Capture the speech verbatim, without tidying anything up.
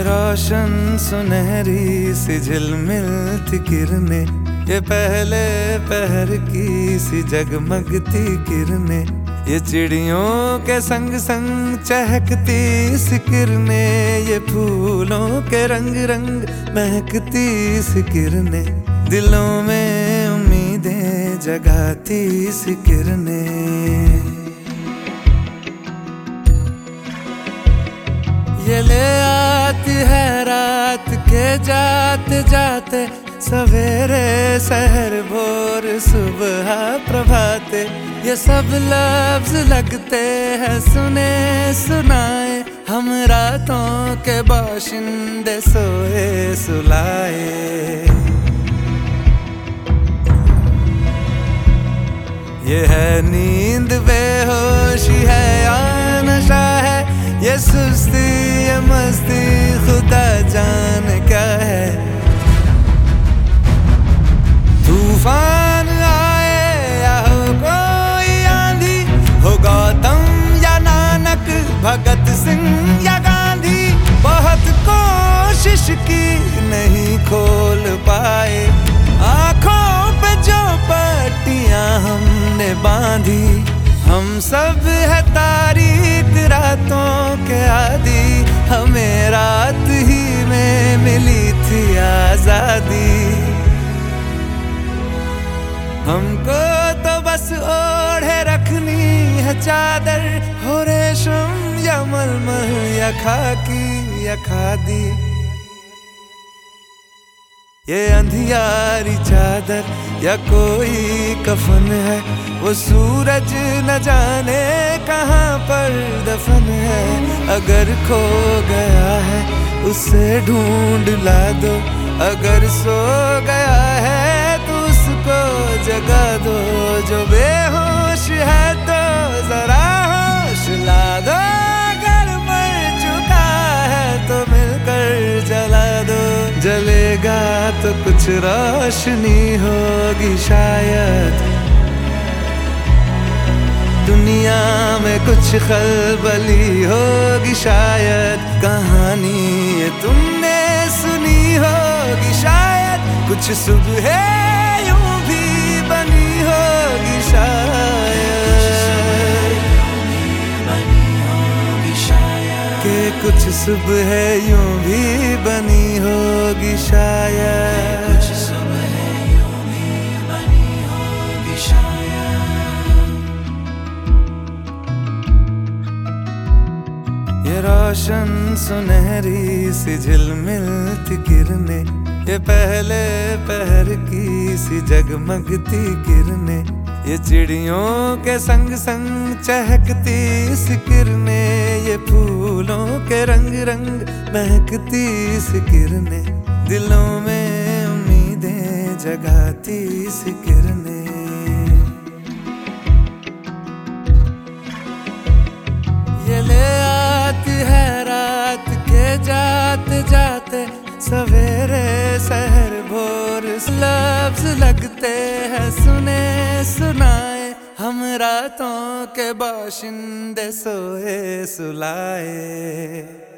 रोशन सुनहरी सी झिलमिलती किरने, ये पहले पहर की सी जगमगती किरने, ये चिड़ियों के संग संग चहकती सी किरने, ये फूलों के रंग रंग महकती सी किरने, दिलों में उम्मीदें जगाती सी किरने। ये ले आती है रात के जाते जाते, सवेरे सहर भोर सुबह प्रभाते, ये सब लफ्ज लगते हैं सुने सुनाए, हम रातों के बाशिंदे सोए सुलाए। ये है नींद बेहोशी है या नशा है, ये सुस्ती ये मस्ती खुदा जाने क्या है। तूफान आए या हो कोई आंधी, हो गौतम या नानक, भगत सिंह या गांधी, बहुत कोशिश की नहीं खोल पाए, आंखों पे जो पट्टियां हमने बांधी, हम सब है तारीख रातों के आदी, हमें रात ही में मिली थी आजादी। हमको तो बस ओढ़े रखनी है चादर, हो रेशम या मलमल या खाकी या खादी, ये अंधियारी चादर या कोई कफन है, वो सूरज न जाने कहाँ पर दफन है, अगर खो गया है उसे ढूंढ ला दो, अगर सो गया है तो उसको जगा दो, जो बेहोश है तो जरा होश ला दो, अगर मर चुका है तो मिलकर जला दो, जलेगा तो कुछ रोशनी होगी शायद, दुनिया में कुछ खलबली होगी शायद, कहानी ये तुमने सुनी होगी शायद, कुछ सुबह यूं भी बनी होगी शायद, के कुछ सुबह यूं भी बनी होगी शायद, कुछ सुबह यूं भी बनी होगी शायद। ये रोशन सुनहरी सी झिलमिलती किरने, ये पहले पहर की सी जगमगती किरने, ये चिड़ियों के संग संग चहकती सी किरने, ये फूलों के रंग रंग महकती सी किरने, दिलों में उम्मीदें जगाती सी किरने। ये ले आती है रात के जाते जाते, सवेरे सहर भोर लफ्ज लगते हैं सुने सुनाए, हम रातों के बाशिंदे सोए सुलाए।